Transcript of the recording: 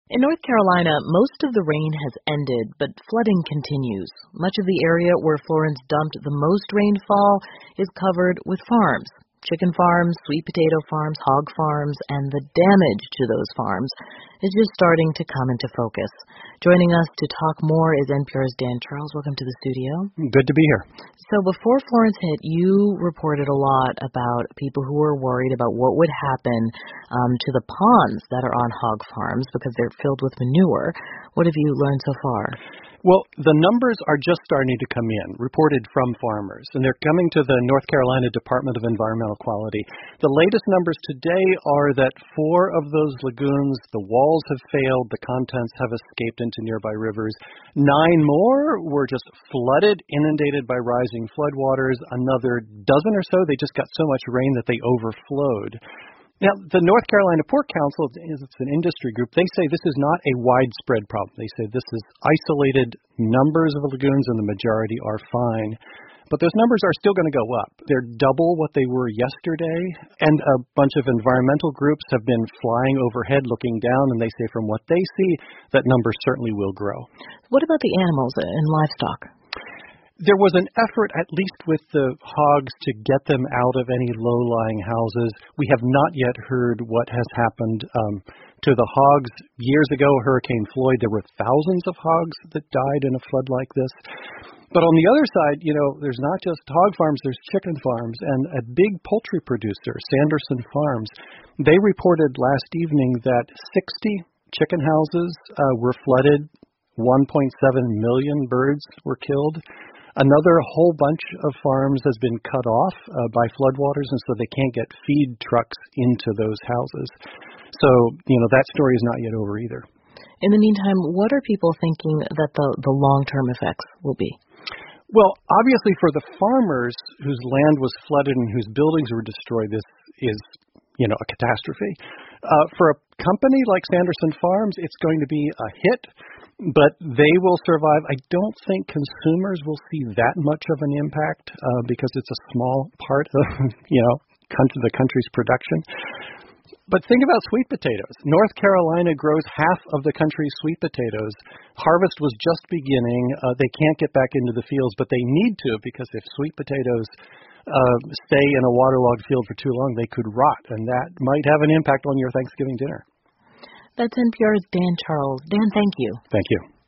In North Carolina, most of the rain has ended, but flooding continues. Much of the area where Florence dumped the most rainfall is covered with farms. Chicken farms, sweet potato farms, hog farms, and the damage to those farms is just starting to come into focus. Joining us to talk more is NPR's Dan Charles. Welcome to the studio. Good to be here. So before Florence hit, you reported a lot about people who were worried about what would happen to the ponds that are on hog farms because they're filled with manure. What have you learned so far? Well, the numbers are just starting to come in, reported from farmers, and they're coming to the North Carolina Department of Environmental Quality. The latest numbers today are that 4 of those lagoons, the walls have failed, the contents have escaped into nearby rivers. 9 more were just flooded, inundated by rising floodwaters. Another dozen or so, they just got so much rain that they overflowed. Now, the North Carolina Pork Council, it's an industry group, they say this is not a widespread problem. They say this is isolated numbers of lagoons and the majority are fine. But those numbers are still going to go up. They're double what they were yesterday, and a bunch of environmental groups have been flying overhead looking down, and they say from what they see, that number certainly will grow. What about the animals and livestock? There was an effort, at least with the hogs, to get them out of any low-lying houses. We have not yet heard what has happened to the hogs. Years ago, Hurricane Floyd, there were thousands of hogs that died in a flood like this. But on the other side, there's not just hog farms, there's chicken farms. And a big poultry producer, Sanderson Farms, they reported last evening that 60 chicken houses were flooded. 1.7 million birds were killed. Another whole bunch of farms has been cut off by floodwaters, and so they can't get feed trucks into those houses. So, that story is not yet over either. In the meantime, what are people thinking that the long-term effects will be? Well, obviously for the farmers whose land was flooded and whose buildings were destroyed, this is, a catastrophe. For a company like Sanderson Farms, it's going to be a hit. But they will survive. I don't think consumers will see that much of an impact because it's a small part of, the country's production. But think about sweet potatoes. North Carolina grows half of the country's sweet potatoes. Harvest was just beginning. They can't get back into the fields, but they need to because if sweet potatoes stay in a waterlogged field for too long, they could rot, and that might have an impact on your Thanksgiving dinner. That's NPR's Dan Charles. Dan, thank you. Thank you.